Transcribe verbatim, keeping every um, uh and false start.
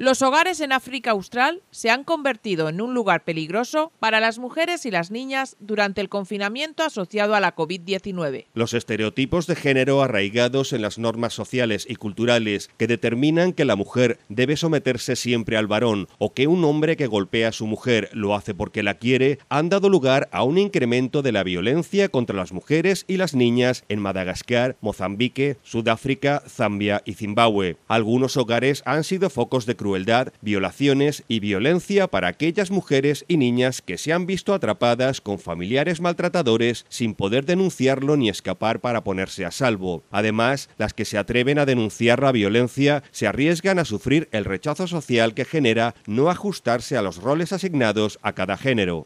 Los hogares en África Austral se han convertido en un lugar peligroso para las mujeres y las niñas durante el confinamiento asociado a la COVID diecinueve. Los estereotipos de género arraigados en las normas sociales y culturales que determinan que la mujer debe someterse siempre al varón o que un hombre que golpea a su mujer lo hace porque la quiere han dado lugar a un incremento de la violencia contra las mujeres y las niñas en Madagascar, Mozambique, Sudáfrica, Zambia y Zimbabue. Algunos hogares han sido focos de crueldad crueldad, violaciones y violencia para aquellas mujeres y niñas que se han visto atrapadas con familiares maltratadores sin poder denunciarlo ni escapar para ponerse a salvo. Además, las que se atreven a denunciar la violencia se arriesgan a sufrir el rechazo social que genera no ajustarse a los roles asignados a cada género.